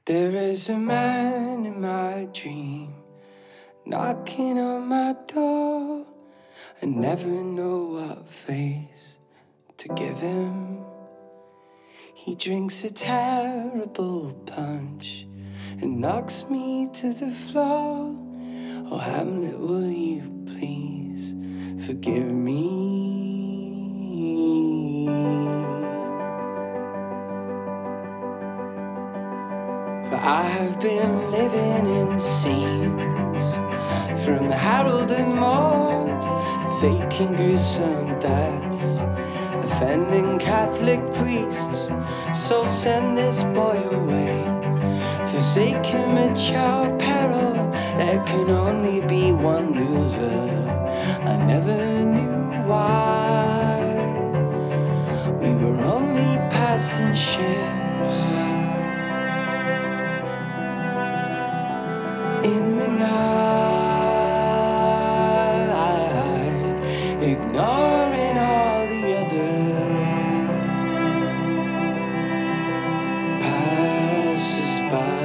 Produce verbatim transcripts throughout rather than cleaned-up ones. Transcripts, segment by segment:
There is a man in my dream knocking on my door. I never know what face to give him. He drinks a terrible punch and knocks me to the floor. Oh, Hamlet, will you please forgive me? For I have been living in scenes from Harold and Maude, faking gruesome deaths, offending Catholic priests. So send this boy away, forsake him at your peril. There can only be one loser. I never knew why. We were only passing ships in the night, ignoring all the other passers by.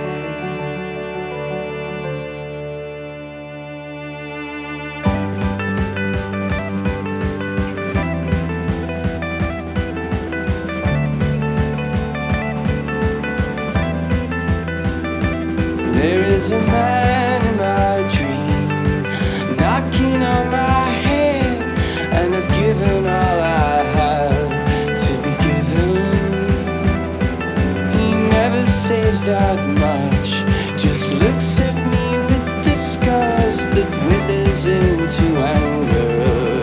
There is a man in my dream knocking on my head, and I've given all I have to be given. He never says that much, just looks at me with disgust that withers into anger.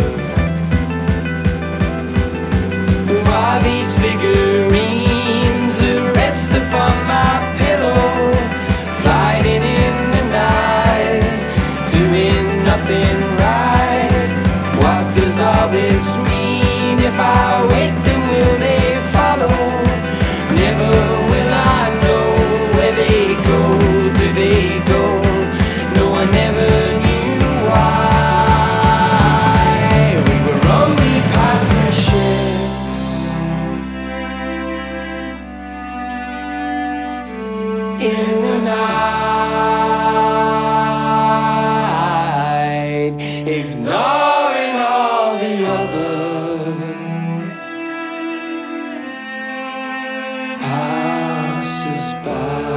Who are these figurines that rest upon my pillow? Fighting in the night, doing nothing right. What does all this mean? If I wait, then will they follow? Never will I know where they go. Do they go? No, I never knew why. We were only passing ships in the night, ignoring all the other passers by.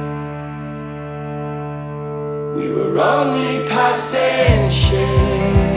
We were only passing ships.